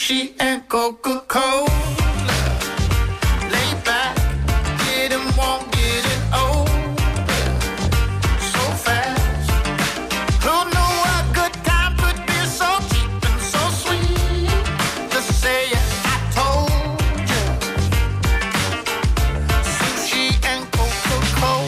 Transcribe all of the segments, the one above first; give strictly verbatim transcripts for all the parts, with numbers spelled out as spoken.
sushi and Coca-Cola. Lay back, get 'em warm, get it old. So fast. Who knew a good time could be so cheap and so sweet? Just say it, I told you. Sushi and Coca-Cola.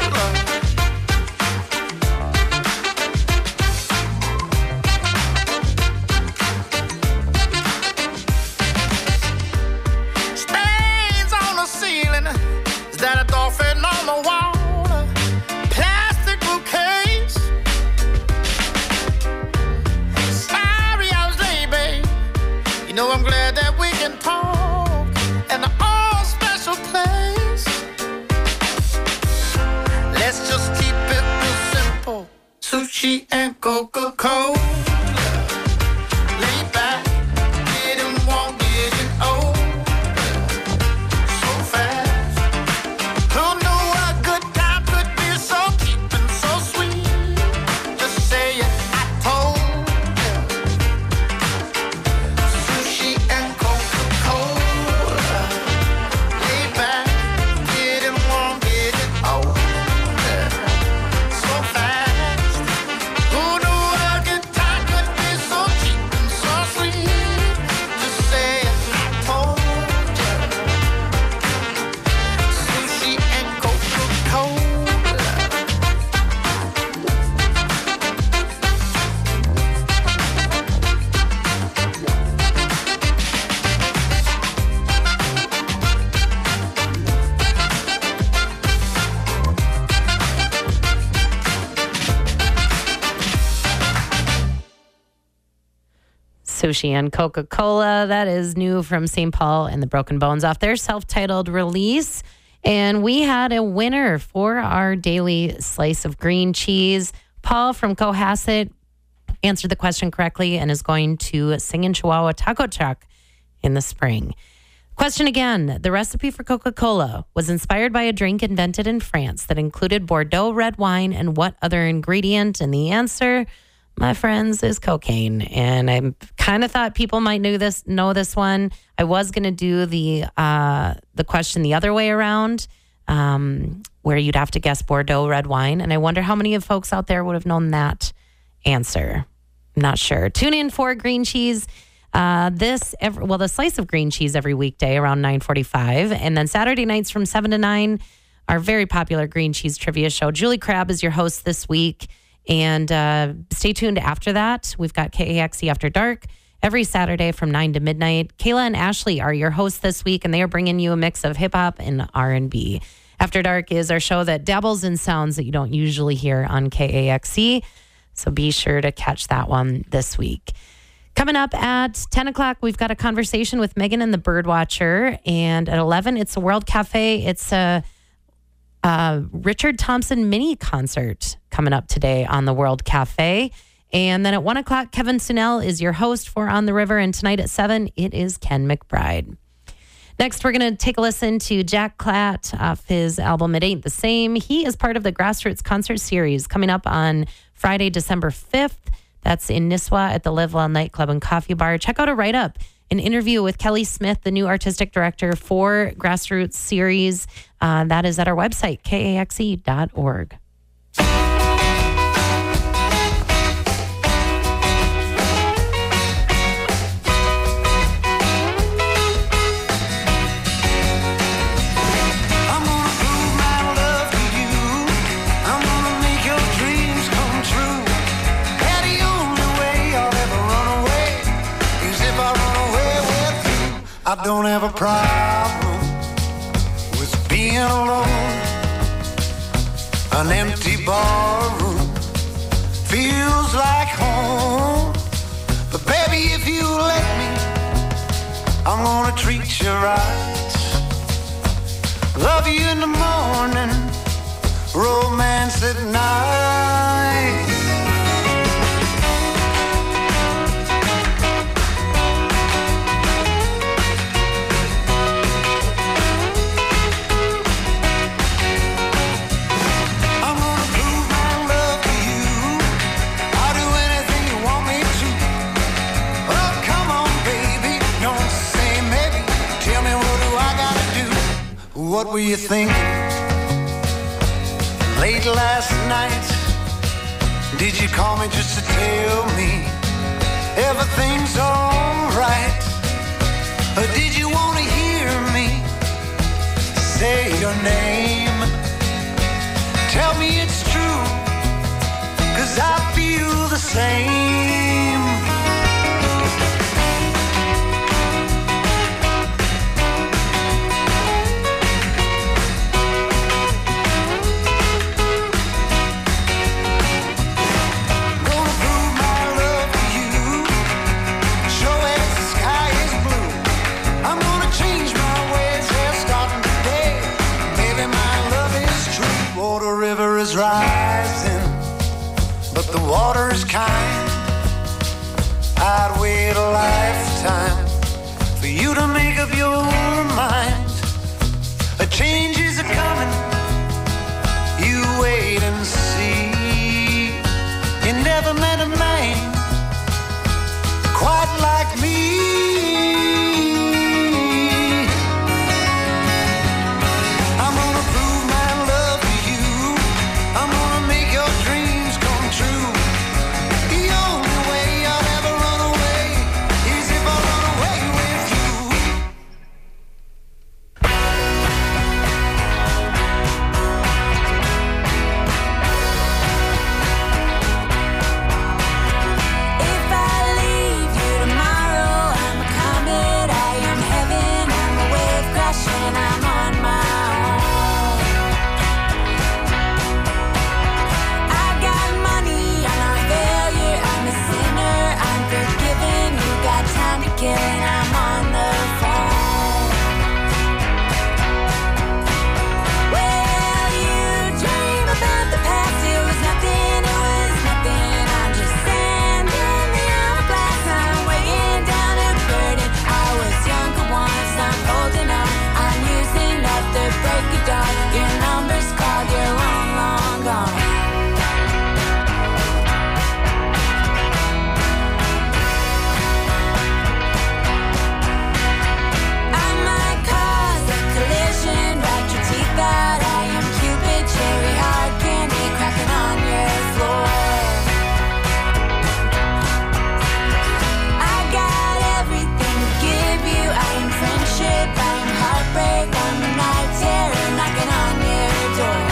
Stains on the ceiling. Is that a dolphin on the wall? Plastic bouquets. Sorry I was late, babe. You know I'm glad that we can talk in the all special place. Let's just keep it real simple. Sushi and Coca-Cola. Lay back, get 'em warm, get it old. So fast. Who knew a good time could be so cheap and so sweet? Just say it, I told you. Sushi and Coca-Cola. Lay back, get 'em warm, get it old. So fast. Who knew a good time could be so cheap and so sweet? Just say it, I told you. Sushi and Coca-Cola. Sushi and Coca-Cola. That is new from Saint Paul and the Broken Bones off their self-titled release. And we had a winner for our daily slice of green cheese. Paul from Cohasset answered the question correctly and is going to sing in Chihuahua taco truck in the spring. Question again. The recipe for Coca-Cola was inspired by a drink invented in France that included Bordeaux red wine and what other ingredient? And the answer, my friends, is cocaine. And I kind of thought people might know this know this one. I was going to do the uh, the question the other way around, um, where you'd have to guess Bordeaux red wine. And I wonder how many of folks out there would have known that answer. I'm not sure. Tune in for green cheese. Uh, this, every, well, the slice of green cheese every weekday around nine forty-five. And then Saturday nights from seven to nine, our very popular green cheese trivia show. Julie Crabb is your host this week. And uh, stay tuned after that. We've got K A X E After Dark every Saturday from nine to midnight. Kayla and Ashley are your hosts this week, and they are bringing you a mix of hip-hop and R and B. After Dark is our show that dabbles in sounds that you don't usually hear on K A X E. So be sure to catch that one this week. Coming up at ten o'clock, we've got a conversation with Megan and the Birdwatcher. And at eleven, it's a World Cafe. It's a Uh, Richard Thompson mini concert coming up today on the World Cafe. And then at one o'clock, Kevin Sunnell is your host for On the River. And tonight at seven, it is Ken McBride. Next, we're going to take a listen to Jack Klatt off his album It Ain't the Same. He is part of the Grassroots Concert Series coming up on Friday, December fifth. That's in Nisswa at the Live Well Nightclub and Coffee Bar. Check out a write-up, an interview with Kelly Smith, the new artistic director for Grassroots Series. Uh, that is at our website, K A X E dot org. I don't have a problem with being alone. An empty barroom feels like home. But baby, if you let me, I'm gonna treat you right. Love you in the morning, romance at night. I'm gonna prove my love to you. I'll do what were you thinking? Late last night, did you call me just to tell me everything's alright? Or did you want to hear me say your name? Tell me it's true, 'cause I feel the same. Gonna prove my love to you, show as the sky is blue. I'm gonna change my ways here starting today. Baby, my love is true. Oh, the river is rising, but the water is kind. I'd wait a lifetime for you to make up your mind. A change is a coming, you wait and see. You never met a man quite like me. I'm gonna prove my love to you. I'm gonna make your dreams come true. The only way I'll ever run away is if I run away with you. If I leave you tomorrow, I'm a comet, I am heaven, I'm a wave crashing, I'm on my own. I got money, I'm not failure, I'm a sinner, I'm forgiven, you got time to kill and I'm on the phone. Well, you dream about the past, it was nothing, it was nothing, I'm just sand in the hourglass, I'm weighing down a burden. I was younger once, I'm holding on, I'm using up the break of dawn. Your number's called, you're long, long gone. I might cause a collision, bite your teeth out. I am Cupid, cherry hard candy cracking on your floor. I got everything to give you. I am friendship, I am heartbreak, I'm a night terror knocking on your door.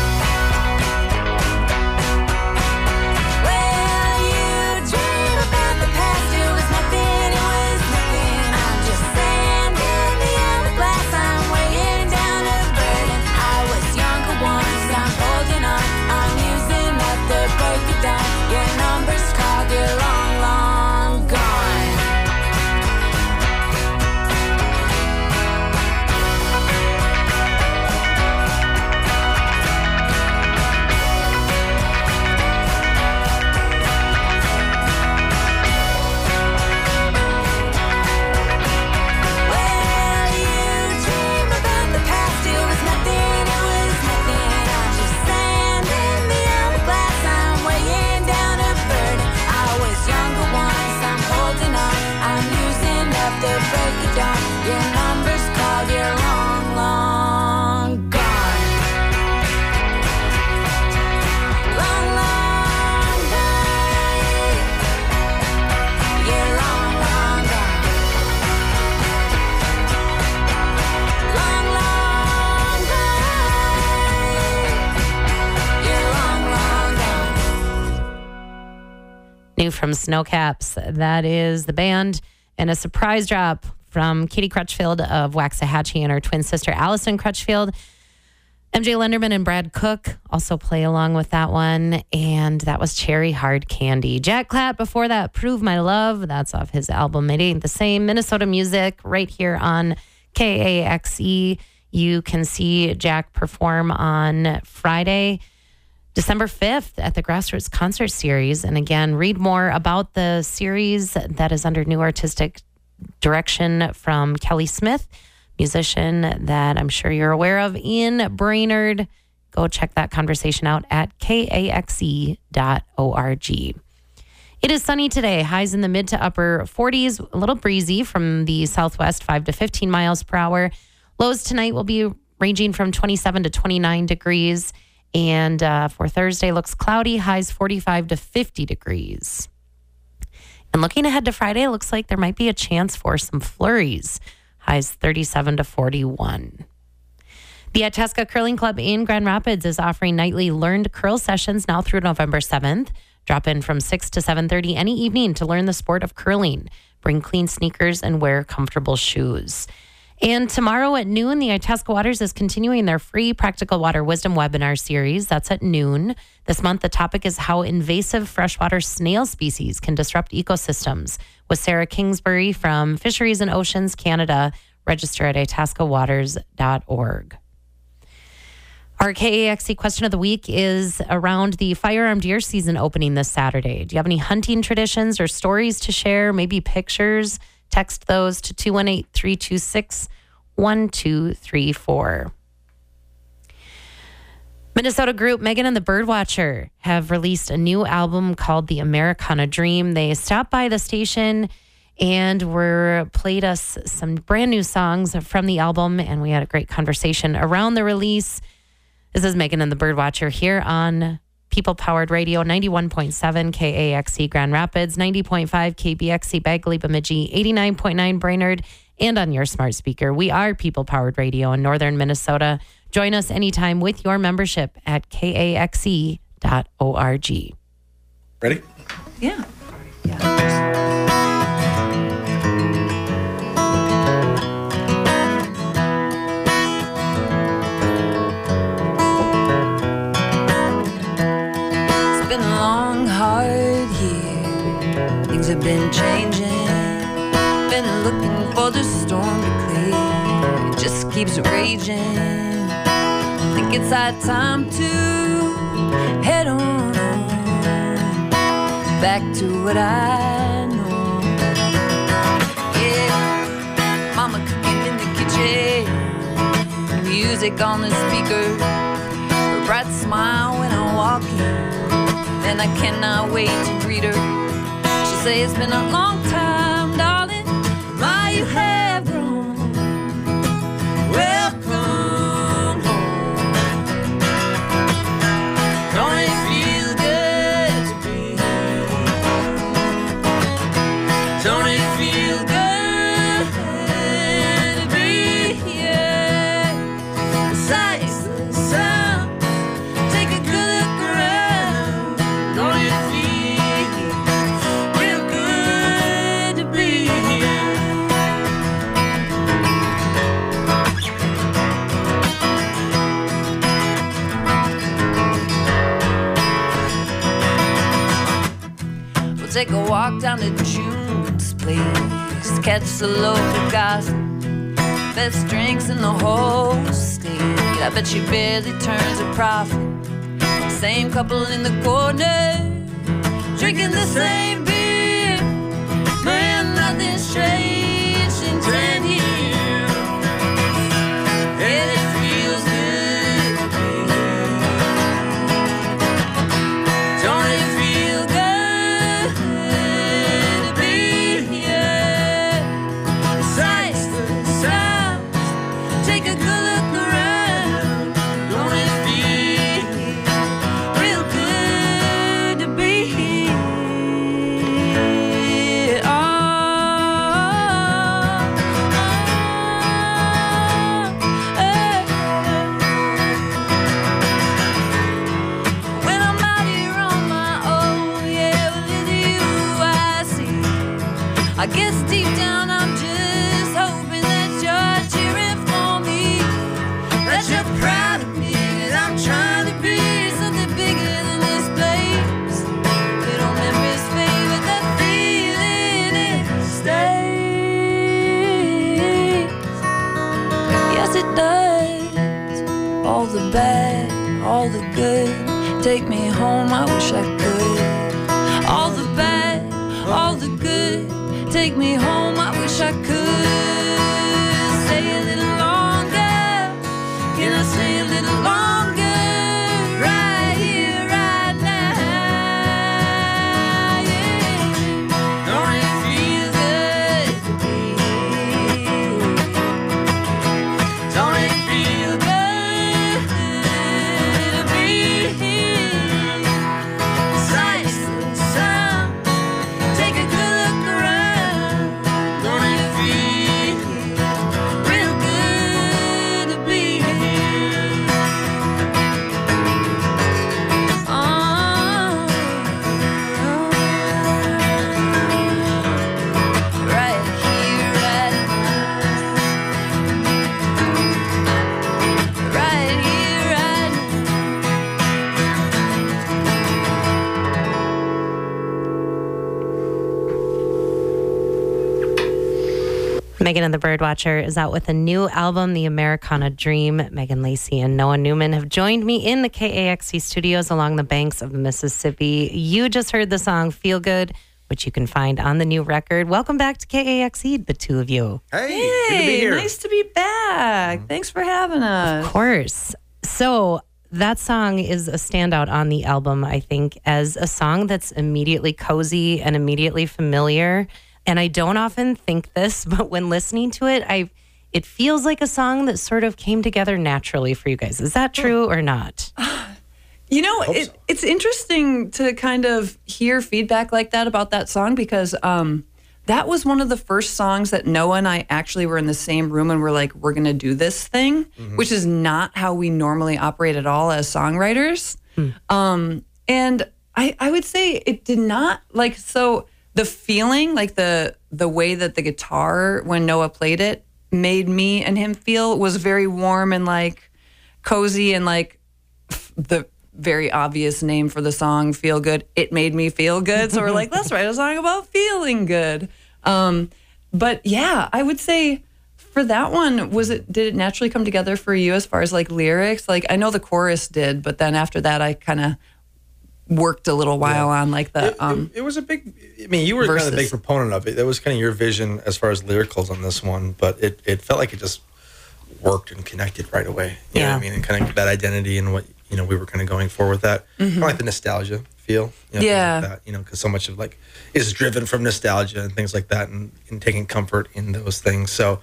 Well, you dream about the past, it was nothing, it was nothing. I'm just sand in the hourglass, I'm weighing down a burden. I was younger once, I'm holding on, I'm using up the break of dawn. Your number's called, you're long, long gone. Well, you dream about the past, it was nothing, it was nothing. I'm just sand in the hourglass, I'm weighing down a burden. I was younger once, I'm holding on, I'm using up the break of dawn. Your number's called, you're long, long gone. Long, long gone. You're long, long gone. Long, long gone. You're long, long gone. New from Snowcaps. That is the band. And a surprise drop from Katie Crutchfield of Waxahachie and her twin sister Allison Crutchfield. M J Lenderman and Brad Cook also play along with that one. And that was Cherry Hard Candy. Jack Clapp before that, Prove My Love. That's off his album It Ain't the Same. Minnesota music right here on K A X E. You can see Jack perform on Friday, December fifth at the Grassroots Concert Series. And again, read more about the series that is under new artistic direction from Kelly Smith, musician that I'm sure you're aware of, Ian Brainerd. Go check that conversation out at K A X E dot org. It is sunny today, highs in the mid to upper forties, a little breezy from the southwest, five to fifteen miles per hour. Lows tonight will be ranging from twenty-seven to twenty-nine degrees. And uh, for Thursday, looks cloudy, highs forty-five to fifty degrees. And looking ahead to Friday, it looks like there might be a chance for some flurries, highs thirty-seven to forty-one. The Itasca Curling Club in Grand Rapids is offering nightly learned curl sessions now through November seventh. Drop in from six to seven thirty any evening to learn the sport of curling. Bring clean sneakers and wear comfortable shoes. And tomorrow at noon, the Itasca Waters is continuing their free Practical Water Wisdom webinar series. That's at noon. This month, the topic is how invasive freshwater snail species can disrupt ecosystems with Sarah Kingsbury from Fisheries and Oceans Canada. Register at itasca waters dot org. Our K A X C question of the week is around the firearm deer season opening this Saturday. Do you have any hunting traditions or stories to share? Maybe pictures? Text those to two one eight, three two six, one two three four. Minnesota group Megan and the Birdwatcher have released a new album called The Americana Dream. They stopped by the station and were played us some brand new songs from the album, and we had a great conversation around the release. This is Megan and the Birdwatcher here on People Powered Radio, ninety-one point seven K A X C Grand Rapids, ninety point five K B X C Bagley Bemidji, eighty-nine point nine Brainerd, and on your smart speaker. We are People Powered Radio in northern Minnesota. Join us anytime with your membership at K A X C dot org. Ready? Yeah. It's been a long, hard year. Things have been changing. Been looking for the storm to clear. It just keeps raging. Think it's our time to head on, on back to what I know. Yeah, mama cooking in the kitchen, music on the speaker, her bright smile when I walk in, and I cannot wait to greet her. She'll say it's been a long time, darling, my you have grown. Welcome home. Don't it feel good to be? Don't it feel good to be here? The sights, the sounds, take a good look around. Don't it feel real good to be here? We'll take a walk down to June's place, catch the local gossip, best drinks in the whole state. I bet she barely turns a profit. Same couple in the corner, drinking the same beer. Man, nothing's changed in ten years. And it feels good to be here. Don't it feel good to be here? The sights, the sounds, take a good look around. Don't it feel real good to be here? Oh, oh, oh. When I'm out here on my own, yeah, well, it's you I see. I guess deep down I'm just hoping that you're cheering for me, that you're proud of me, that I'm trying to be something bigger than this place. Little memories fade, but that feeling it stays. Yes, it does. All the bad, all the good, take me home, I wish I could. All the bad, all the good, take me home, I wish I could. Stay a little longer, can I stay a little longer? Right here, right now, yeah. Don't it feel good to be here? Don't it feel good Megan and the Birdwatcher is out with a new album, The Americana Dream. Megan Lacey and Noah Newman have joined me in the K A X C studios along the banks of the Mississippi. You just heard the song Feel Good, which you can find on the new record. Welcome back to K A X C, the two of you. Hey, good to be Hey, here. nice to be back. Thanks for having us. Of course. So that song is a standout on the album, I think, as a song that's immediately cozy and immediately familiar. And I don't often think this, but when listening to it, I it feels like a song that sort of came together naturally for you guys. Is that true or not? You know, hope it, so. it's interesting to kind of hear feedback like that about that song because um, that was one of the first songs that Noah and I actually were in the same room and we're like, we're going to do this thing, which is not how we normally operate at all as songwriters. Um, and I, I would say it did not like, so the feeling, like the the way that the guitar, when Noah played it, made me and him feel was very warm and like cozy and like f- the very obvious name for the song, Feel Good. It made me feel good. So we're like, let's write a song about feeling good. Um, but yeah, I would say for that one, was it, did it naturally come together for you as far as like lyrics? Like I know the chorus did, but then after that, I kind of worked a little while Yeah. on like the, It, um, it, it was a big, I mean, you were kind of the big verses. proponent of it. That was kind of your vision as far as lyricals on this one, but it, it felt like it just worked and connected right away. You know Yeah. what I mean? And kind of that identity and what, you know, we were kind of going for with that. Kind of like the nostalgia feel. You know, Yeah. things like that, you know, because so much of like is driven from nostalgia and things like that and, and taking comfort in those things. So,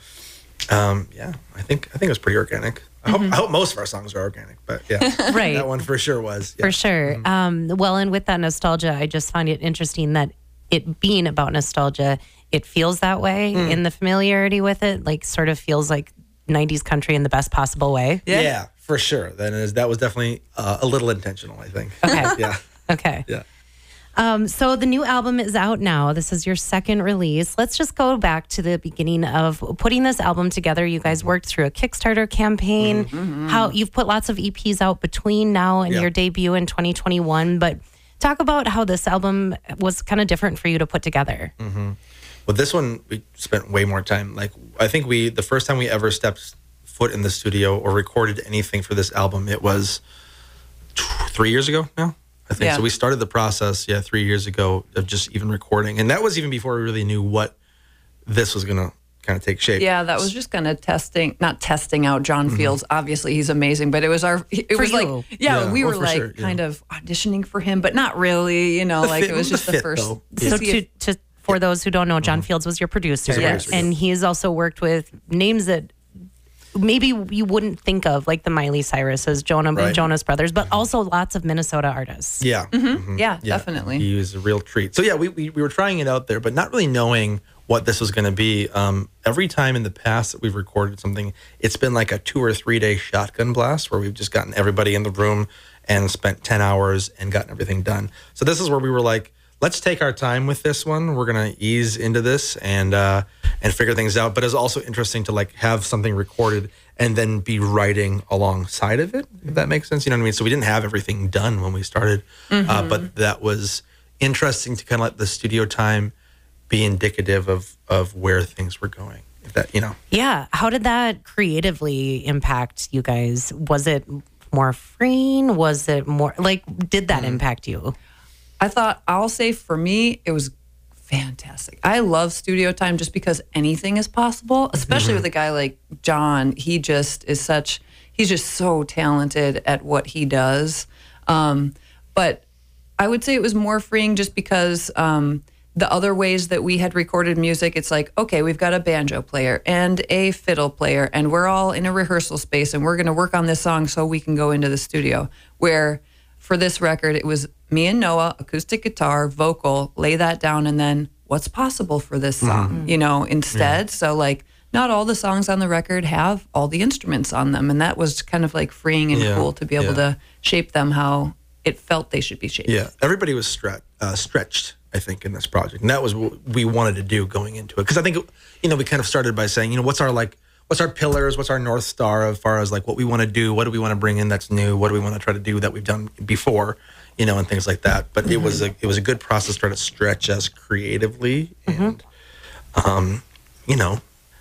um, yeah, I think, I think it was pretty organic. I hope, I hope most of our songs are organic, but yeah, Right. that one for sure was. Yeah. For sure. Um, well, and with that nostalgia, I just find it interesting that it being about nostalgia, it feels that way in the familiarity with it, like sort of feels like nineties country in the best possible way. Yeah. Yeah, for sure. That is that was definitely uh, a little intentional, I think. Okay. Yeah, Okay. yeah. Um, so the new album is out now. This is your second release. Let's just go back to the beginning of putting this album together. You guys worked through a Kickstarter campaign. How you've put lots of E Ps out between now and Yeah. your debut in twenty twenty-one. But talk about how this album was kind of different for you to put together. Well, this one we spent way more time. Like I think we the first time we ever stepped foot in the studio or recorded anything for this album, it was t- three years ago now. I think Yeah. so. We started the process, yeah, three years ago of just even recording, and that was even before we really knew what this was gonna kind of take shape. Yeah, that was just kind of testing, not testing out John Fields. Obviously, he's amazing, but it was our, it For was you. like, yeah, Yeah, we well, were for like sure, yeah. kind of auditioning for him, but not really, you know, The like fit- it was the just the fit, first. though. to So see to, if- to for those who don't know, John Fields was your producer, He's a producer, and yes. he's also worked with names that maybe you wouldn't think of, like the Miley Cyrus's, Jonah Right. Jonas Brothers, but also lots of Minnesota artists. Yeah. Mhm. yeah, definitely. He was a real treat. So yeah, we, we, we were trying it out there, but not really knowing what this was going to be. Um, every time in the past that we've recorded something, it's been like a two or three day shotgun blast where we've just gotten everybody in the room and spent ten hours and gotten everything done. So this is where we were like, let's take our time with this one. We're going to ease into this and uh, and figure things out. But it's also interesting to like have something recorded and then be writing alongside of it, if that makes sense. You know what I mean? So we didn't have everything done when we started, uh, but that was interesting to kind of let the studio time be indicative of of where things were going. If that, you know. Yeah. How did that creatively impact you guys? Was it more freeing? Was it more like, did that impact you? I thought, I'll say for me, it was fantastic. I love studio time just because anything is possible, especially with a guy like John. He just is such, he's just so talented at what he does. Um, but I would say it was more freeing just because um, the other ways that we had recorded music, it's like, okay, we've got a banjo player and a fiddle player, and we're all in a rehearsal space, and we're going to work on this song so we can go into the studio. Where for this record, it was me and Noah, acoustic guitar, vocal, lay that down, and then what's possible for this song, you know, instead. So, like, not all the songs on the record have all the instruments on them, and that was kind of like freeing and Yeah, cool to be able yeah. to shape them how it felt they should be shaped. Yeah, everybody was stre- uh, stretched, I think, in this project, and that was what we wanted to do going into it. Because I think, you know, we kind of started by saying, you know, what's our like, what's our pillars, what's our north star as far as like what we want to do, what do we want to bring in that's new, what do we want to try to do that we've done before, you know, and things like that. But it was a it was a good process to try to stretch us creatively and, um, you know,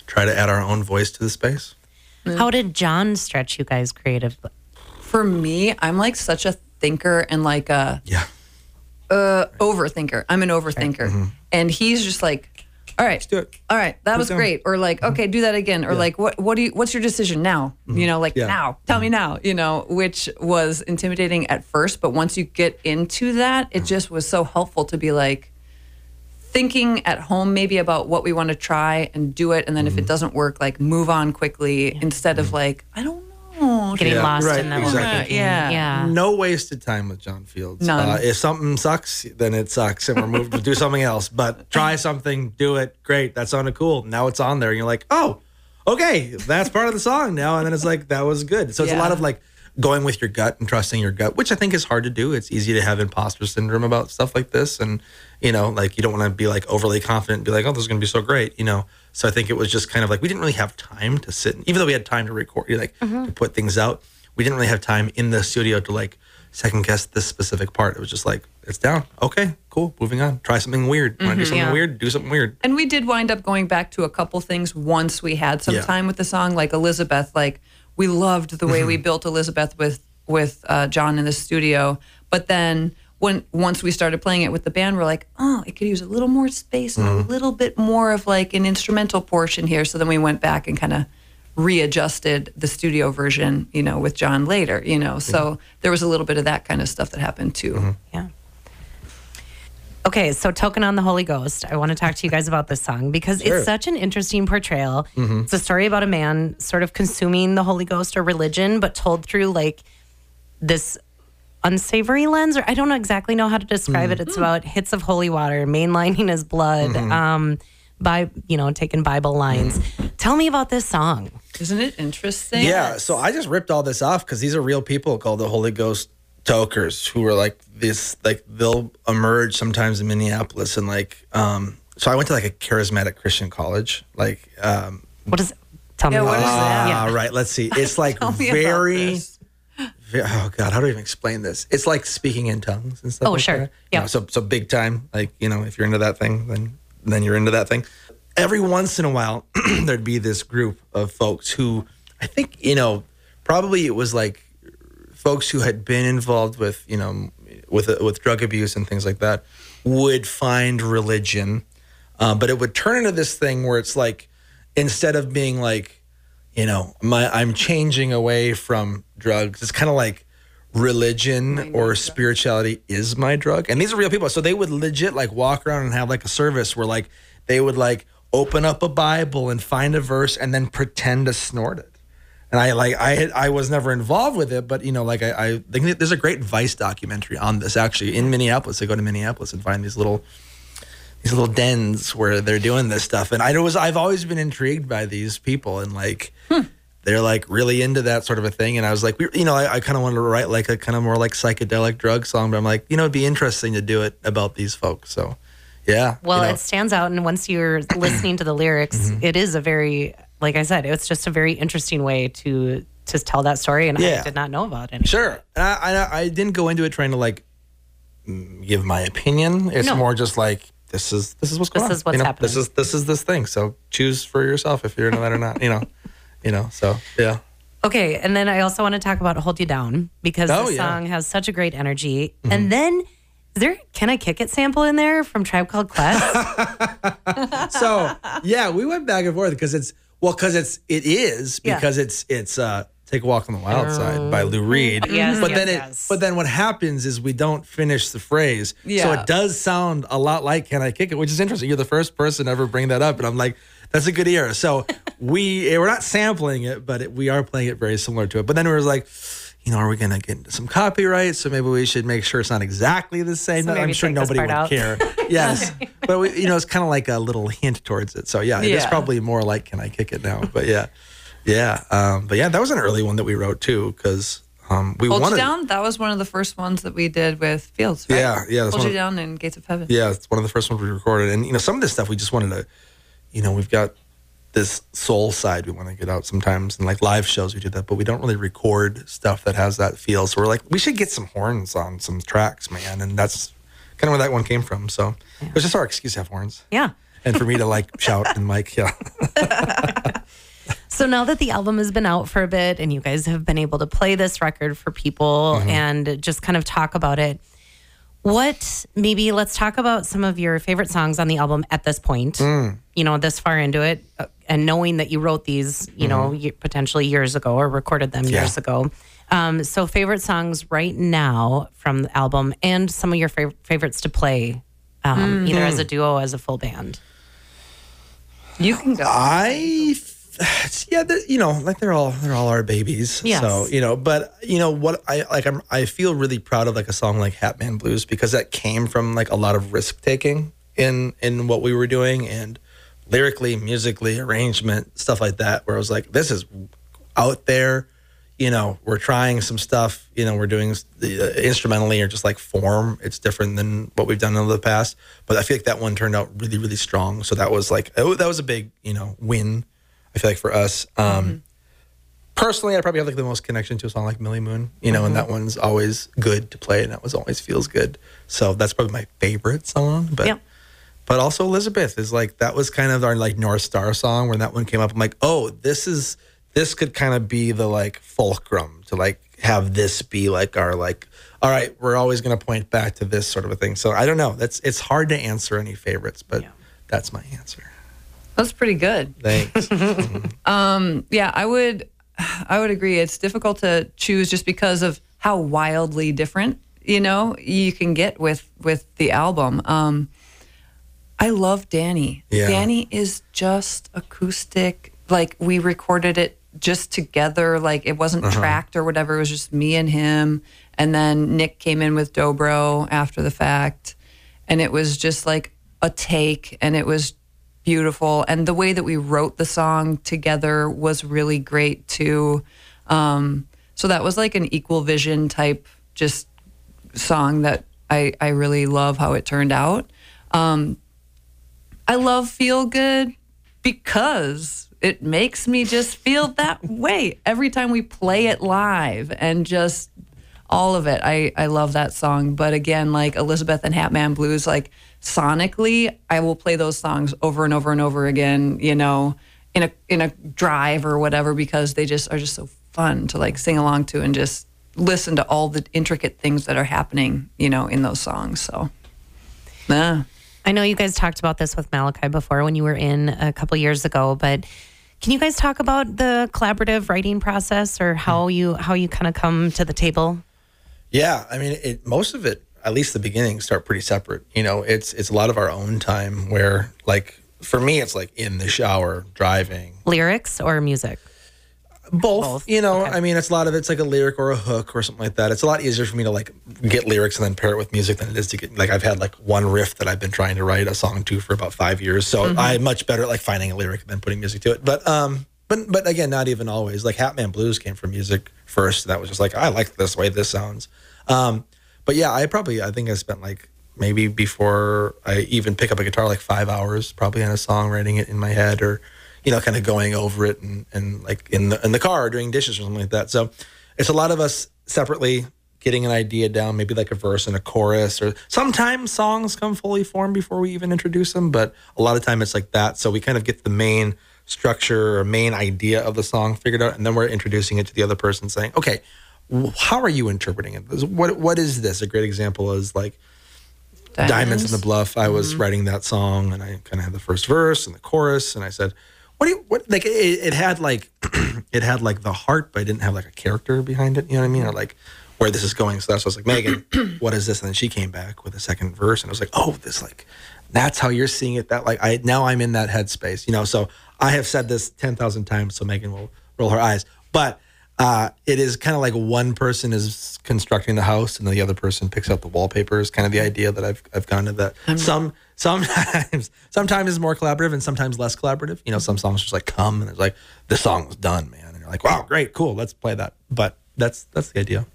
try to add our own voice to the space. How did John stretch you guys creatively? For me, I'm like such a thinker and like a Yeah. uh, overthinker. I'm an overthinker. And he's just like, all right, do it. all right, that Put it was down. great. Or like, okay, do that again. Or like, what what do you what's your decision now? You know, like Yeah. now. Tell me now, you know, which was intimidating at first, but once you get into that, it just was so helpful to be like thinking at home maybe about what we want to try and do it, and then if it doesn't work, like move on quickly instead of like, I don't know. Getting Yeah, lost right, in that exactly. Yeah. Yeah. No wasted time with John Fields. None. Uh, if something sucks, then it sucks, and we're moved to do something else. But try something, do it. Great, that sounded cool. Now it's on there, and you're like, oh, okay, that's part of the song now. And then it's like, that was good. So it's a Yeah. lot of like going with your gut and trusting your gut, which I think is hard to do. It's easy to have imposter syndrome about stuff like this, and you know, like you don't want to be like overly confident and be like, oh, this is going to be so great, you know. So I think it was just kind of like we didn't really have time to sit, even though we had time to record, like to put things out. We didn't really have time in the studio to like second guess this specific part. It was just like, it's down. Okay, cool. Moving on. Try something weird. Want to do something yeah. weird? Do something weird. And we did wind up going back to a couple things once we had some Yeah. time with the song, like Elizabeth. Like we loved the way we built Elizabeth with with uh, John in the studio. But then when once we started playing it with the band, we're like, oh, it could use a little more space and a little bit more of like an instrumental portion here. So then we went back and kind of readjusted the studio version, you know, with John later, you know. So there was a little bit of that kind of stuff that happened too. Yeah. Okay, so Token on the Holy Ghost. I want to talk to you guys about this song because Sure. it's such an interesting portrayal. It's a story about a man sort of consuming the Holy Ghost or religion, but told through like this unsavory lens, or I don't know exactly know how to describe it. It's about hits of holy water, mainlining his blood, um, by you know, taking Bible lines. Tell me about this song. Isn't it interesting? Yeah, so I just ripped all this off because these are real people called the Holy Ghost Tokers who are like this, like they'll emerge sometimes in Minneapolis and like, um, so I went to like a charismatic Christian college, like, um, What is? Tell Yeah, me what about is it. that? ah, right. Let's see. It's like Tell me about very, this. ve- oh God, how do I even explain this? It's like speaking in tongues and stuff. Oh, like sure. that. Yeah. You know, so so big time. Like, you know, if you're into that thing, then then you're into that thing. Every once in a while, there'd be this group of folks who I think, you know, probably it was like folks who had been involved with, you know, with with drug abuse and things like that would find religion, uh, but it would turn into this thing where it's like instead of being like, you know, my I'm changing away from drugs, it's kind of like religion or spirituality is my drug. And these are real people, so they would legit like walk around and have like a service where like they would like open up a Bible and find a verse and then pretend to snort it. And I like I had, I was never involved with it, but you know, like I, I think that there's a great Vice documentary on this actually in Minneapolis. They go to Minneapolis and find these little these little dens where they're doing this stuff. And I was I've always been intrigued by these people and like they're like really into that sort of a thing. And I was like, we, you know, I, I kind of wanted to write like a kind of more like psychedelic drug song, but I'm like, you know, it'd be interesting to do it about these folks. So yeah. Well, you know. it stands out, and once you're listening to the lyrics, it is a very, like I said, it's just a very interesting way to to tell that story, and Yeah. I did not know about it. Sure. And I, I I didn't go into it trying to like mm, give my opinion. It's No. more just like this is this is what's going This on. is what's you know? happening. This is this is this thing. So choose for yourself if you're into that or not. You know. You know. So yeah. Okay, and then I also want to talk about "Hold You Down" because Oh, the yeah. song has such a great energy. And then, is there "Can I Kick It" sample in there from Tribe Called Quest? So yeah, we went back and forth because it's well because it's it is Yeah. because it's it's uh Take a Walk on the Wild Side by Lou Reed. Yes, but yes, then it yes. but then what happens is we don't finish the phrase. So Yeah. it does sound a lot like Can I Kick It, which is interesting. You're the first person to ever bring that up, and I'm like, that's a good ear. So we we're not sampling it, but it, we are playing it very similar to it. But then we were like, you know, are we gonna get into some copyright? So maybe we should make sure it's not exactly the same. So I'm maybe sure take this nobody part would out. care. Yes, but we, you know, it's kind of like a little hint towards it. So yeah, it's Yeah. probably more like Can I Kick It now? But yeah, yeah, um, but yeah, that was an early one that we wrote too because um, we Hold wanted. You Down, that was one of the first ones that we did with Fields, right? Yeah, yeah, that's Hold one You of- Down and Gates of Heaven. Yeah, it's one of the first ones we recorded, and you know, some of this stuff we just wanted to, you know, we've got this soul side we want to get out sometimes, and like live shows we do that, but we don't really record stuff that has that feel. So we're like, we should get some horns on some tracks, man, and that's kind of where that one came from. So it was just our excuse to have horns. Yeah. and for me to like shout and mic. Yeah. So now that the album has been out for a bit and you guys have been able to play this record for people and just kind of talk about it, what maybe let's talk about some of your favorite songs on the album at this point, you know, this far into it, uh, and knowing that you wrote these, you know, ye- potentially years ago or recorded them Yeah. years ago. Um, so favorite songs right now from the album and some of your fav- favorites to play, um, either as a duo or as a full band. You can go. I, yeah, they're- you know, like they're all they're all our babies. Yes. So you know, but you know what I like. I'm I feel really proud of like a song like Hatman Blues because that came from like a lot of risk taking in in what we were doing and lyrically, musically, arrangement, stuff like that. Where I was like, this is out there. You know, we're trying some stuff. You know, we're doing the uh, instrumentally or just like form. It's different than what we've done in the past. But I feel like that one turned out really, really strong. So that was like, oh, that was a big, you know, win. I feel like for us. Um, Mm-hmm. Personally, I probably have like the most connection to a song like Millie Moon. You know, Mm-hmm. and that one's always good to play, and that was always feels good. So that's probably my favorite song. But Yeah. but also Elizabeth is like that was kind of our like North Star song. When that one came up, I'm like, oh, this is. This could kind of be the like fulcrum to like have this be like our like, all right, we're always going to point back to this sort of a thing. So I don't know. That's it's hard to answer any favorites, but Yeah. that's my answer. That's pretty good. Thanks. Yeah, I would I would agree. It's difficult to choose just because of how wildly different, you know, you can get with with the album. Um I love Danny. Yeah. Danny is just acoustic. Like we recorded it just together. Like it wasn't tracked or whatever. It was just me and him. And then Nick came in with Dobro after the fact. And it was just like a take and it was beautiful. And the way that we wrote the song together was really great too. Um, so that was like an Equal Vision type just song that I, I really love how it turned out. Um, I love Feel Good because it makes me just feel that way every time we play it live and just all of it. I, I love that song. But again, like Elizabeth and Hatman Blues, like sonically, I will play those songs over and over and over again, you know, in a in a drive or whatever, because they just are just so fun to like sing along to and just listen to all the intricate things that are happening, you know, in those songs. So, yeah. I know you guys talked about this with Malachi before when you were in a couple years ago, but can you guys talk about the collaborative writing process or how you how you kind of come to the table? Yeah, I mean, it, most of it, at least the beginning, start pretty separate. You know, it's it's a lot of our own time where, like, for me, it's like in the shower, driving. Lyrics or music? Both, Both. you know, Okay. I mean, it's a lot of it's like a lyric or a hook or something like that. It's a lot easier for me to like get lyrics and then pair it with music than it is to get like I've had like one riff that I've been trying to write a song to for about five years. So I'm much better at like finding a lyric and then putting music to it. But um, but but again, not even always. Like Hatman Blues came from music first. That was just like I like this way this sounds. Um, but yeah, I probably I think I spent like maybe before I even pick up a guitar like five hours probably on a song, writing it in my head or. You know, kind of going over it and, and like in the in the car doing dishes or something like that. So it's a lot of us separately getting an idea down, maybe like a verse and a chorus, or sometimes songs come fully formed before we even introduce them, but a lot of time it's like that. So we kind of get the main structure or main idea of the song figured out, and then we're introducing it to the other person saying, okay, wh- how are you interpreting it? What What is this? A great example is like Diamonds, Diamonds. in the Bluff. I was writing that song and I kind of had the first verse and the chorus, and I said, what do you, what, like, it, it had like, it had like the heart, but it didn't have like a character behind it. You know what I mean? Or like where this is going. So that's why I was like, Megan, what is this? And then she came back with a second verse and I was like, oh, this like, that's how you're seeing it. That like, I, now I'm in that headspace, you know? So I have said this ten thousand times, so Megan will roll her eyes, but uh, it is kind of like one person is constructing the house and the other person picks out the wallpaper is kind of the idea that I've, I've gone to that. Some, sometimes, sometimes it's more collaborative and sometimes less collaborative. You know, some songs just like come and it's like, this song's done, man. And you're like, wow, great, cool, let's play that. But that's, that's the idea.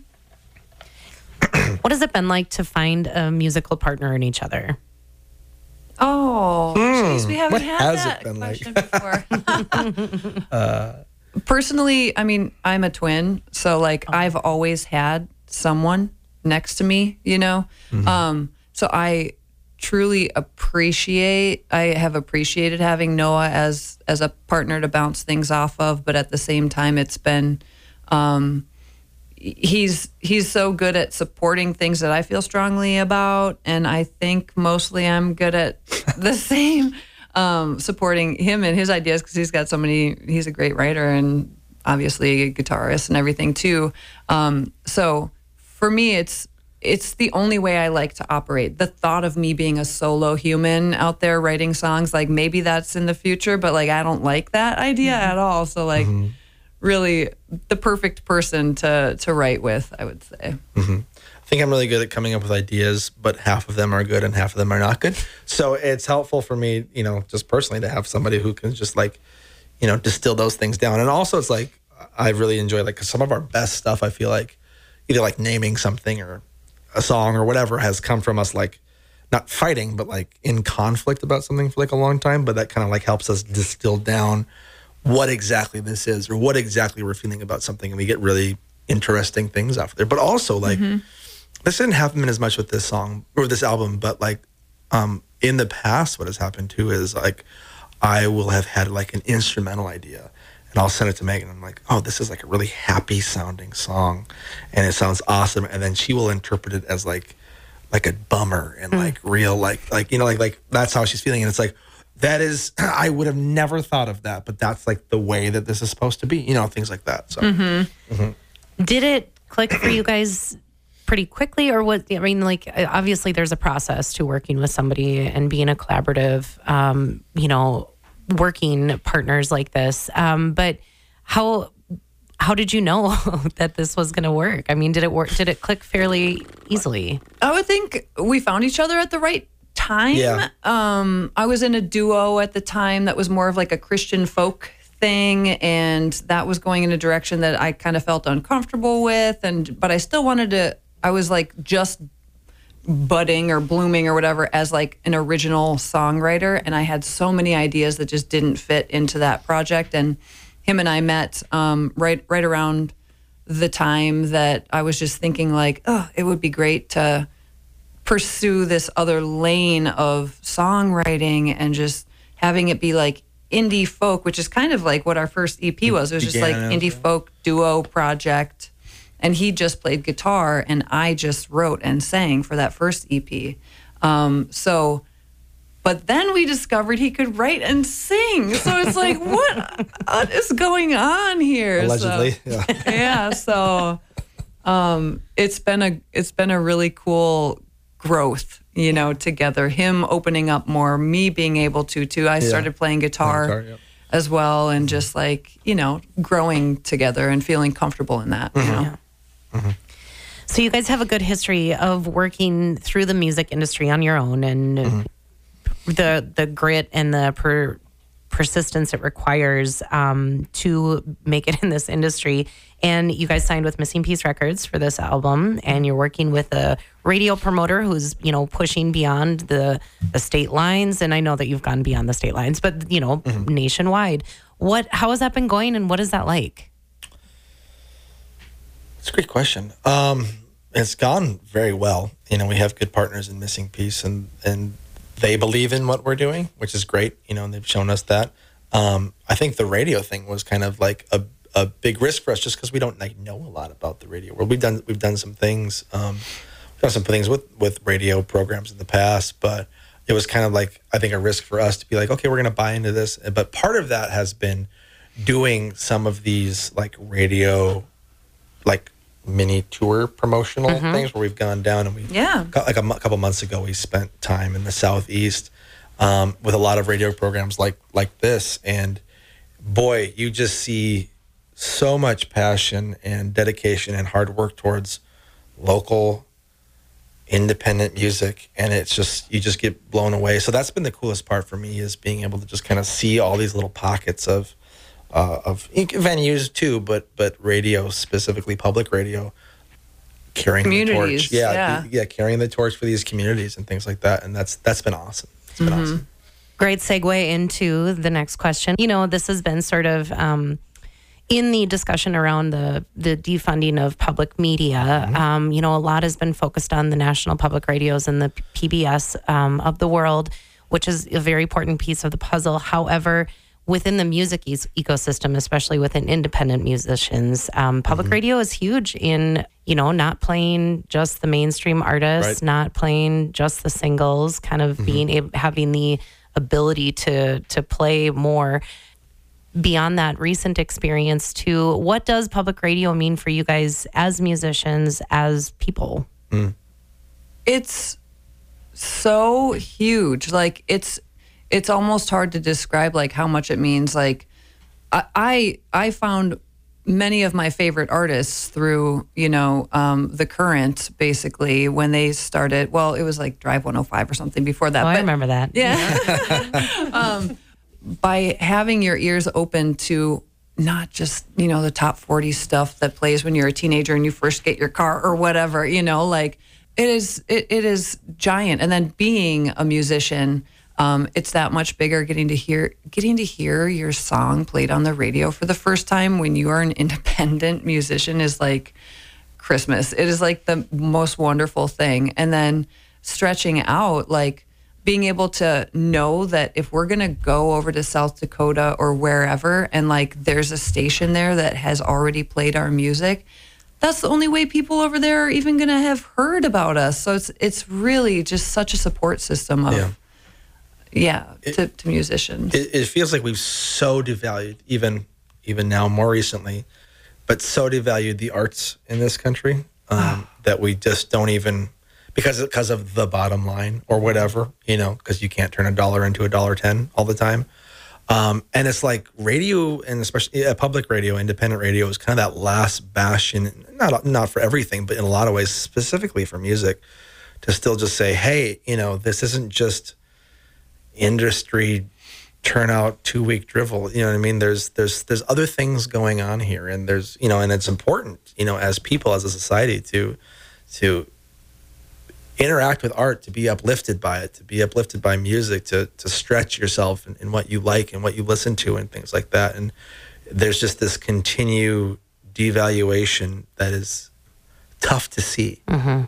What has it been like to find a musical partner in each other? Oh, jeez, we haven't What had has that it been like? question before. Personally, I mean, I'm a twin, so like I've always had someone next to me, you know. Um, so I truly appreciate. I have appreciated having Noah as as a partner to bounce things off of, but at the same time, it's been. Um, he's he's so good at supporting things that I feel strongly about, and I think mostly I'm good at the same. Um, supporting him and his ideas because he's got so many. He's a great writer and obviously a guitarist and everything too. Um, so for me, it's it's the only way I like to operate. The thought of me being a solo human out there writing songs, like maybe that's in the future, but like I don't like that idea mm-hmm. at all. So like, mm-hmm. really, the perfect person to to write with, I would say. Mm-hmm. I think I'm really good at coming up with ideas, but half of them are good and half of them are not good. So it's helpful for me, you know, just personally to have somebody who can just like, you know, distill those things down. And also it's like, I really enjoy like, cause some of our best stuff, I feel like either like naming something or a song or whatever has come from us, like not fighting, but like in conflict about something for like a long time. But that kind of like helps us distill down what exactly this is or what exactly we're feeling about something. And we get really interesting things out there, but also like, mm-hmm. this didn't happen as much with this song or this album, but like um, in the past, what has happened too is like I will have had like an instrumental idea and I'll send it to Megan. I'm like, oh, this is like a really happy sounding song and it sounds awesome. And then she will interpret it as like like a bummer and mm. like real, like, like, you know, like, like that's how she's feeling. And it's like, that is, I would have never thought of that, but that's like the way that this is supposed to be, you know, things like that. So, mm-hmm. Mm-hmm. Did it click for you guys pretty quickly, or what? I mean, like obviously there's a process to working with somebody and being a collaborative, um, you know, working partners like this. Um, but how how did you know that this was going to work? I mean, did it work? Did it click fairly easily? I would think we found each other at the right time. Yeah. Um, I was in a duo at the time that was more of like a Christian folk thing, and that was going in a direction that I kind of felt uncomfortable with, and but I still wanted to. I was like just budding or blooming or whatever as like an original songwriter. And I had so many ideas that just didn't fit into that project. And him and I met um, right right around the time that I was just thinking like, oh, it would be great to pursue this other lane of songwriting and just having it be like indie folk, which is kind of like what our first E P was. It was just like indie folk duo project. And he just played guitar, and I just wrote and sang for that first E P. Um, so, but then we discovered he could write and sing. So it's like, what, what is going on here? Allegedly, so, yeah. Yeah. So, um, it's been a it's been a really cool growth, you know, together. Him opening up more, me being able to too. I Yeah. started playing guitar. Guitar, yep. As well, and just like, you know, growing together and feeling comfortable in that. You know? Yeah. So you guys have a good history of working through the music industry on your own, and mm-hmm. the the grit and the per, persistence it requires um, to make it in this industry. And you guys signed with Missing Piece Records for this album, and you're working with a radio promoter who's, you know, pushing beyond the the state lines. And I know that you've gone beyond the state lines, but you know, mm-hmm. nationwide. What? How has that been going, and what is that like? It's a great question. Um, it's gone very well. You know, we have good partners in Missing Piece, and, and they believe in what we're doing, which is great. You know, and they've shown us that. Um, I think the radio thing was kind of like a, a big risk for us, just because we don't like know a lot about the radio world. We've done we've done some things, um, we've done some things with with radio programs in the past, but it was kind of like, I think, a risk for us to be like, okay, we're going to buy into this. But part of that has been doing some of these like radio, like mini tour promotional mm-hmm. things where we've gone down, and we yeah like a m- couple months ago we spent time in the Southeast um, with a lot of radio programs like like this, and boy, you just see so much passion and dedication and hard work towards local independent music, and it's just, you just get blown away. So that's been the coolest part for me, is being able to just kind of see all these little pockets of Uh, of venues too, but but radio, specifically public radio, carrying the torch. Yeah, yeah, yeah, carrying the torch for these communities and things like that, and that's that's been awesome. It's been mm-hmm. awesome. Great segue into the next question. You know, this has been sort of um, in the discussion around the the defunding of public media, um, you know, a lot has been focused on the national public radios and the P B S um, of the world, which is a very important piece of the puzzle. However, within the music e- ecosystem, especially within independent musicians, um, public radio is huge in, you know, not playing just the mainstream artists, Right. not playing just the singles, kind of being able, having the ability to to play more. Beyond that recent experience too, what does public radio mean for you guys as musicians, as people? It's so huge. Like it's it's almost hard to describe like how much it means. Like I I, I found many of my favorite artists through, you know, um, The Current, basically, when they started. Well, it was like Drive one oh five or something before that. Oh, I but- remember that. Yeah. um, by having your ears open to not just, you know, the top forty stuff that plays when you're a teenager and you first get your car or whatever, you know, like it is, it, it is giant. And then being a musician, um, it's that much bigger getting to hear, getting to hear your song played on the radio for the first time when you are an independent musician is like Christmas. It is like the most wonderful thing. And then stretching out, like, being able to know that if we're going to go over to South Dakota or wherever and like there's a station there that has already played our music, that's the only way people over there are even going to have heard about us. So it's it's really just such a support system of, Yeah. yeah, to, to musicians. It, it feels like we've so devalued, even even now more recently, but so devalued the arts in this country um, that we just don't even, because because of the bottom line or whatever, you know, because you can't turn a dollar into a dollar ten all the time. Um, and it's like radio, and especially uh, public radio, independent radio, is kind of that last bastion, not not for everything, but in a lot of ways, specifically for music, to still just say, hey, you know, this isn't just industry turnout two week drivel. You know what I mean? There's there's there's other things going on here, and there's, you know, and it's important, you know, as people, as a society, to to interact with art, to be uplifted by it, to be uplifted by music, to to stretch yourself in, in what you like and what you listen to and things like that. And there's just this continued devaluation that is tough to see.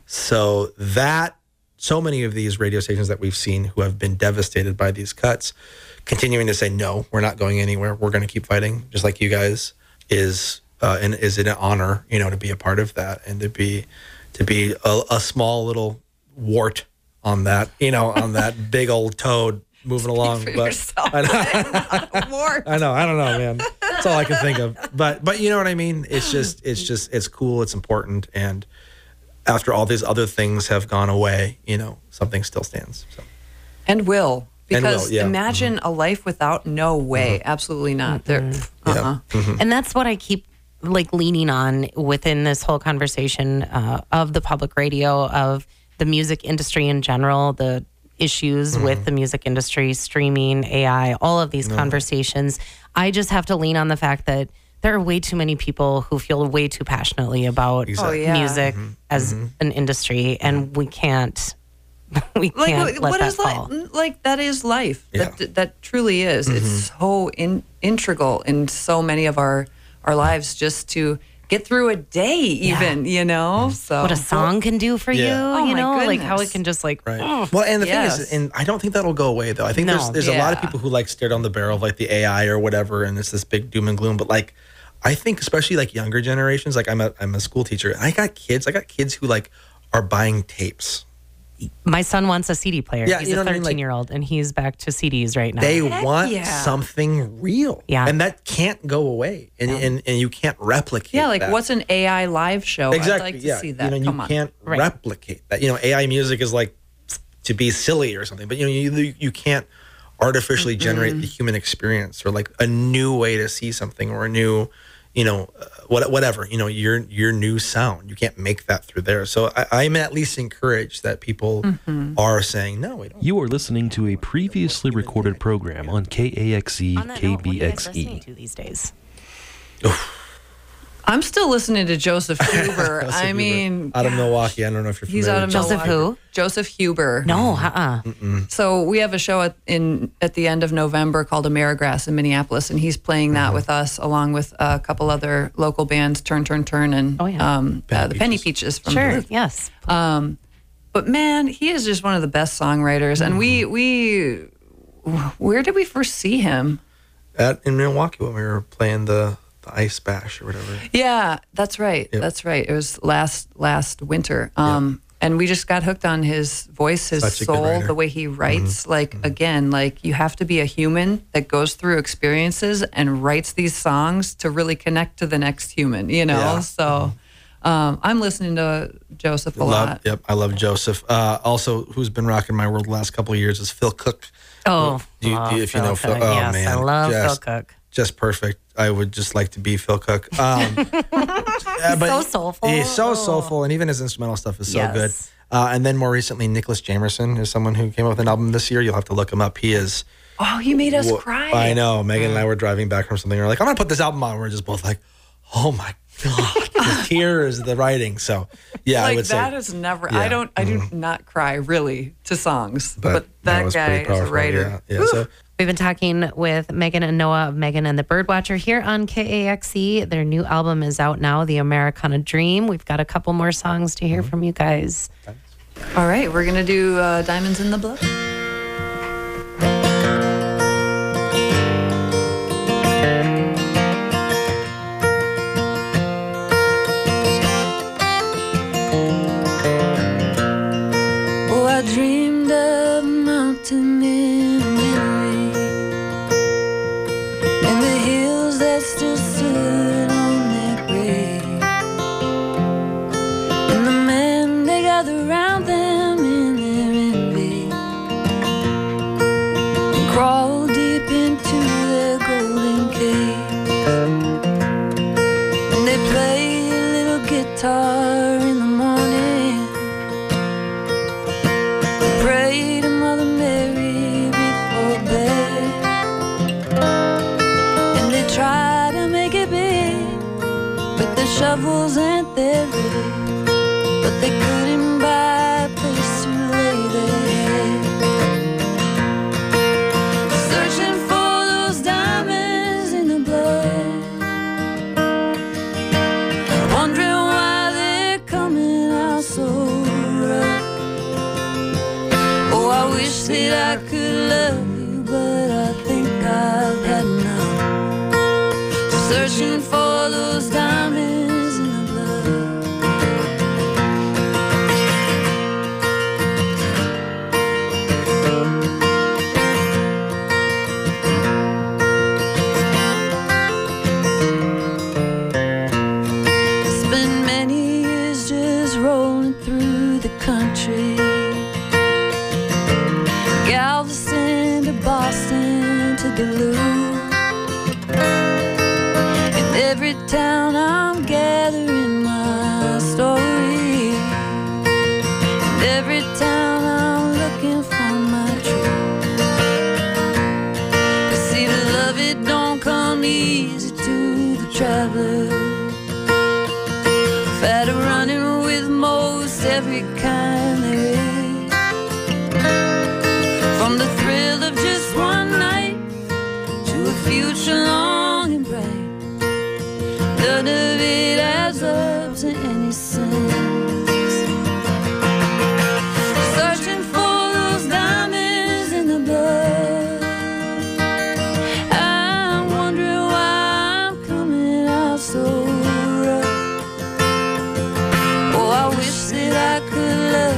So that so many of these radio stations that we've seen who have been devastated by these cuts, continuing to say, no, we're not going anywhere. We're going to keep fighting, just like you guys, is uh, and is it an honor, you know, to be a part of that, and to be to be a, a small little wart on that, you know, on that big old toad moving along. For But yourself. I know, Wart. I know, I don't know, man. That's all I can think of. But but you know what I mean? It's just it's just it's cool, it's important, and after all these other things have gone away, you know, something still stands. So. And will. And will, Because yeah. imagine a life without, no way. Absolutely not. There, uh-uh. And that's what I keep like leaning on within this whole conversation uh, of the public radio, of the music industry in general, the issues with the music industry, streaming, A I, all of these conversations. I just have to lean on the fact that there are way too many people who feel way too passionately about Exactly. Oh, yeah. music as an industry, and we can't we Like can't let what that is fall. life? Like that is life. Yeah. That that truly is. It's so in, integral in so many of our our lives, just to get through a day, even, you know. So What a song can do for Yeah. you, Oh, you my know, like how it goodness. can just like Right. oh, Well, and the thing Yes. is, and I don't think that'll go away, though. I think No. there's there's a lot of Yeah. people who like stared on the barrel of like the A I or whatever, and it's this big doom and gloom. But like, I think especially like younger generations, like I'm a I'm a school teacher, and I got kids. I got kids who like are buying tapes. my son wants a C D player. Yeah, he's you know a what I mean? thirteen Like- year old, and he's back to C Ds right now. They Heck want yeah. something real, Yeah. and that can't go away, and and, and you can't replicate. yeah, like that. what's an A I live show? exactly? I'd like to yeah, see that. you know, Come you on. can't Right. replicate that. You know, A I music is like to be silly or something, but you know, you you can't artificially generate the human experience or like a new way to see something or a new, you know, uh, what, whatever, you know, your your new sound. You can't make that through there. So I, I'm at least encouraged that people are saying, no, we don't. You are listening to a previously recorded program on K A X E On that K note, what are B you guys X listening E. to these days? I'm still listening to Joseph Huber. Joseph I Huber. mean, out of Milwaukee. I don't know if you're familiar. he's out of with Joseph Milwaukee. who? Joseph Huber. No, uh-uh. So we have a show at, in at the end of November called Amerigrass in Minneapolis, and he's playing that with us along with a couple other local bands, Turn, Turn, Turn, and Oh, yeah. um, Penny uh, the Penny Peaches. Peaches from Sure, Duluth. yes. Um, but man, he is just one of the best songwriters. And we we where did we first see him? At, in Milwaukee when we were playing the, the Ice Bash or whatever. Yeah, that's right. Yep. That's right. It was last last winter. Um, and we just got hooked on his voice, his Such a good soul, writer. the way he writes. Like again, like you have to be a human that goes through experiences and writes these songs to really connect to the next human. You know, Yeah. so. Um, I'm listening to Joseph a Love, lot. yep, I love Joseph. Uh, also, who's been rocking my world the last couple of years is Phil Cook. Oh, Do you- do you- if you know Phil- Cook. oh, yes, man, I love just- Phil Cook. Just perfect. I would just like to be Phil Cook. Um, he's so soulful. He's so soulful, and even his instrumental stuff is so Yes. good. Uh, and then more recently, Nicholas Jamerson is someone who came up with an album this year. You'll have to look him up. He is. Oh, he made us Wha- cry. I know. Megan and I were driving back from something. We are like, I'm gonna put this album on. We're just both like, oh my god, the tears, the writing. So yeah, I Like would that say is never. Yeah. I don't. I do not cry really to songs, but, But that, that was guy pretty is a powerful, writer. yeah, yeah, so- We've been talking with Megan and Noah of Megan and the Birdwatcher here on K A X E. Their new album is out now, The Americana Dream. We've got a couple more songs to hear from you guys. All right, we're gonna do uh, Diamonds in the Blood. Oh, I dreamed of a mountain in memory, and the hills that still stood on their grave, and the men they gathered around them in their envy, and crawled deep into their golden caves, and they played a little guitar in the morning, pray to Mother Mary before bed, and they try to make it big with their shovels and their rake, but they couldn't buy a place to lay their head. Searching for those diamonds in the blood, wondering why they're coming out so rough. Oh, I wish that I could love you, but I think I've had enough. Searching for those diamonds in the blood. Spent many years just rolling through the country, Galveston to Boston to Duluth. In every town I'm gathering my story, in every town I'm looking for my truth. You see, to love it don't come easy to the traveler. I've had a running with most every kind there is, from the thrill of just one night to a future long and bright. None of it adds up to any sense. Searching for those diamonds in the blood, I'm wondering why I'm coming out so rough. Oh, I wish that I could love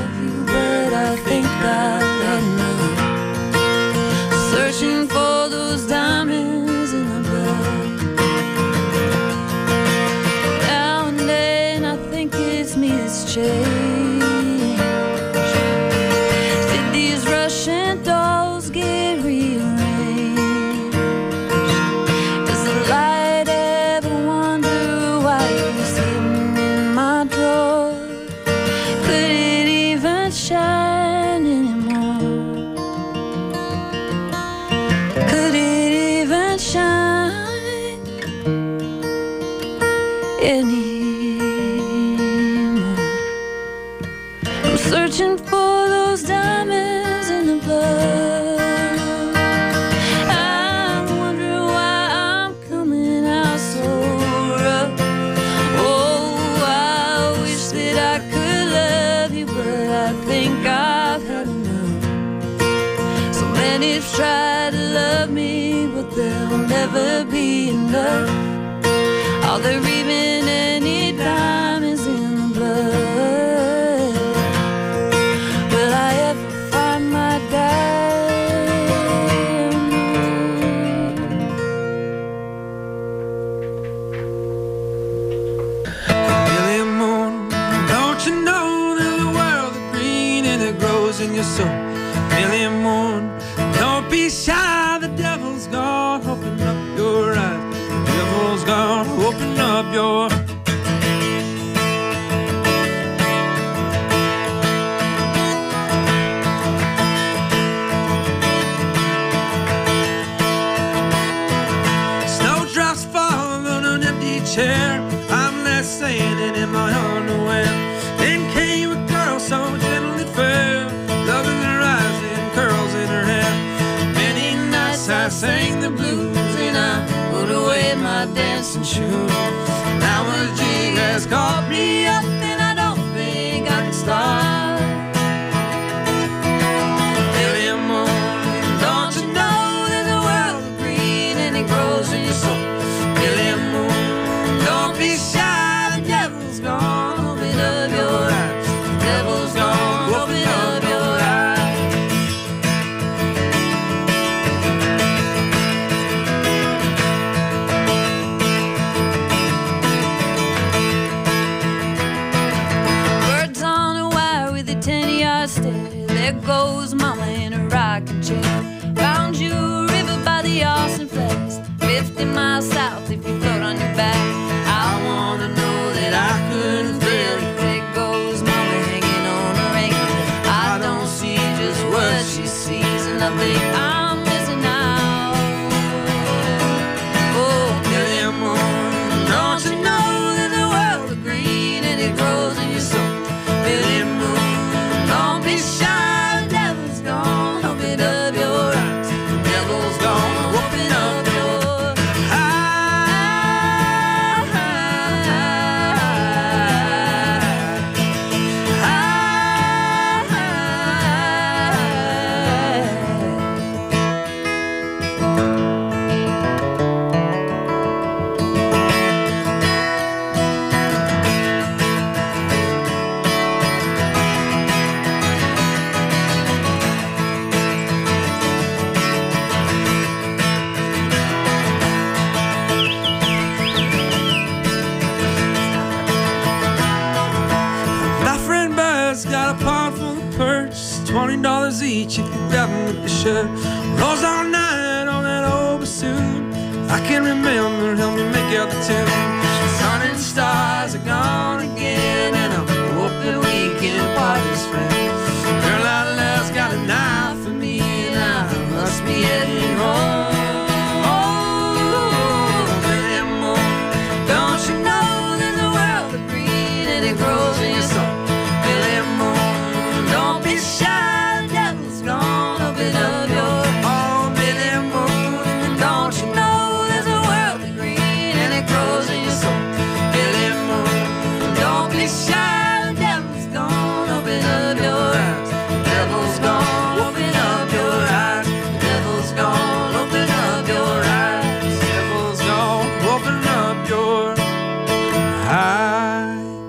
love me, but there'll never be enough. All they're even any time is in the blood. Will I ever find my Billy Moon, don't you know there's a world of green and it grows in your soul? Billy Moon, don't be shy, the devil's gone. Open up your eyes, the devil's gone. Open up your snowdrops fall on an empty chair. I'm left standing in my underwear. Then came a girl so gentle and fair, love in her eyes and curls in her hair. Many nights I sang the blues and I put away my dancing shoes. Now a jig has caught me up and I don't think I can stop. Billy Moon, don't you know there's a world of green and it grows in your soul? Billy Moon, don't be shy, the devil's gone. Open up your eyes, the devil's gone. Open up your eyes. Birds on a wire with a ten-yard stare. There goes mama in a rocking chair. Found you a river by the Austin Flats, fifty miles south if you float on your back. I wanna know that I couldn't feel it. There goes mama hanging on a ring. I don't see just what she sees, and I think I'm missing out. Oh, Billy Moon, don't you know there's a world of green and it grows in your soul? Billy Moon, don't be shy, the devil's gone. Open up your eyes, the devil's gone. Open up your my friend Bud's got a pond full of perch, twenty dollars each if you grab them with your shirt. Rolls all night on that old bassoon. I can remember, help me make out the tune. Sun and stars are gone again, and I'm hoping we can part as friends. Girl I love's got a knife for me, and I must be heading home. Oh, Billy Moon, don't you know there's a world of green and it grows in your soul? Billy Moon, don't be shy, the devil's gone. Open up your oh, Billy Moon, don't you know there's a world of green and it grows in your soul? Billy Moon, don't be shy, the devil's gone. Open up your eyes, the devil's gone. Open up your eyes, the devil's gone. Open up your eyes, the devil's gone. Open up your eyes.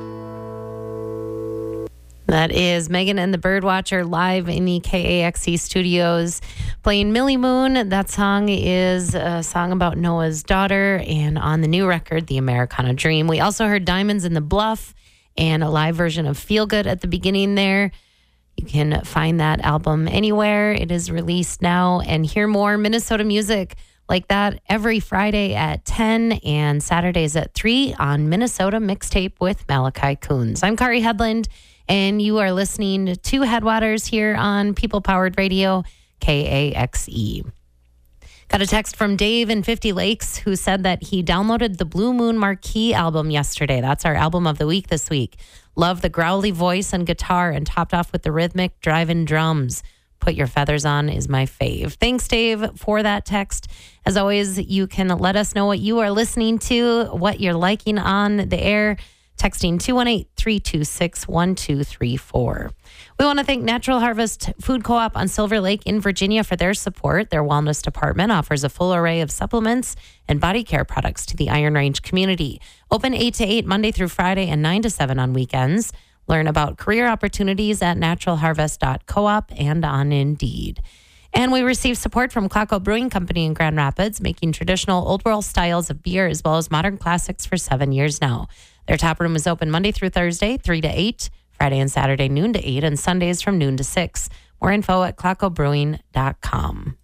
That is Megan and the Birdwatcher live in the K A X E studios playing Millie Moon. That song is a song about Noah's daughter and on the new record, The Americana Dream. We also heard Diamonds in the Bluff and a live version of Feel Good at the beginning there. You can find that album anywhere. It is released now, and hear more Minnesota music like that every Friday at ten and Saturdays at three on Minnesota Mixtape with Malachi Coons. I'm Kari Headland, and you are listening to Headwaters here on People Powered Radio, K A X E. Got a text from Dave in Fifty Lakes who said that he downloaded the Blue Moon Marquee album yesterday. That's our album of the week this week. Love the growly voice and guitar, and topped off with the rhythmic drive-in drums. Put Your Feathers On is my fave. Thanks, Dave, for that text. As always, you can let us know what you are listening to, what you're liking on the air, texting two one eight, three two six, one two three four. We want to thank Natural Harvest Food Co-op on Silver Lake in Virginia for their support. Their wellness department offers a full array of supplements and body care products to the Iron Range community. Open eight to eight Monday through Friday and nine to seven on weekends. Learn about career opportunities at natural harvest dot coop and on Indeed. And we receive support from Claco Brewing Company in Grand Rapids, making traditional old world styles of beer as well as modern classics for seven years now. Their tap room is open Monday through Thursday, three to eight, Friday and Saturday, noon to eight, and Sundays from noon to six. More info at claco brewing dot com.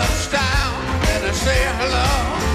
touchdown, better say hello.